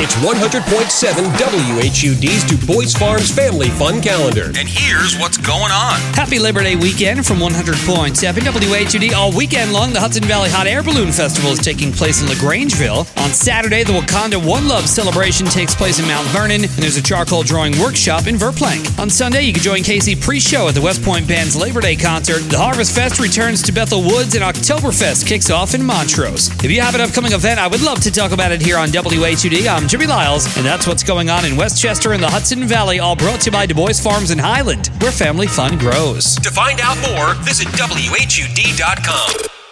It's 100.7 WHUD's Du Bois Farms Family Fun Calendar. And here's what's going on. Happy Labor Day weekend from 100.7 WHUD. All weekend long, the Hudson Valley Hot Air Balloon Festival is taking place in LaGrangeville. On Saturday, the Wakanda One Love celebration takes place in Mount Vernon, and there's a charcoal drawing workshop in Verplank. On Sunday, you can join Casey pre-show at the West Point Band's Labor Day concert. The Harvest Fest returns to Bethel Woods, and Oktoberfest kicks off in Montrose. If you have an upcoming event, I would love to talk about it here on WHUD. I'm Jimmy Lyles, and that's what's going on in Westchester and the Hudson Valley, all brought to you by Du Bois Farms in Highland, where family fun grows. To find out more, visit WHUD.com.